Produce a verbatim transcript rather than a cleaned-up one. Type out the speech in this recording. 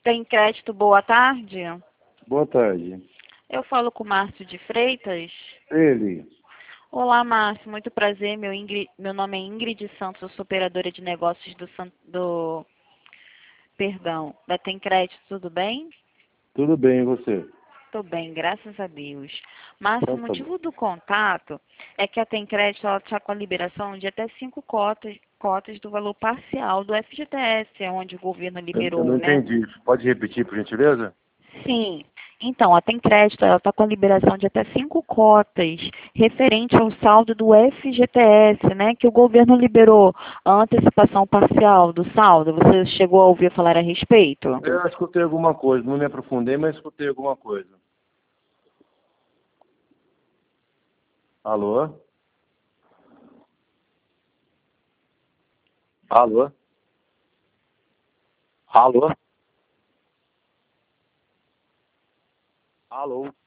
Tem crédito, boa tarde. Boa tarde. Eu falo com o Márcio de Freitas. Ele. Olá, Márcio, muito prazer. Meu, Ingrid, meu nome é Ingrid Santos, eu sou operadora de negócios do, San- do perdão, da Tem Crédito, tudo bem? Tudo bem, e você? Tô bem, graças a Deus. Márcio, Então o tá bom. motivo do contato é que a Tem Crédito está com a liberação de até cinco cotas, cotas do valor parcial do F G T S, onde o governo Eu, eu não liberou, né? entendi. Pode repetir, por gentileza? Sim. Então, a Tem Crédito está com a liberação de até cinco cotas referente ao saldo do F G T S, né? Que o governo liberou a antecipação parcial do saldo. Você chegou a ouvir falar a respeito? Eu escutei alguma coisa, não me aprofundei, mas escutei alguma coisa. Alô? Alô? Alô? Alô?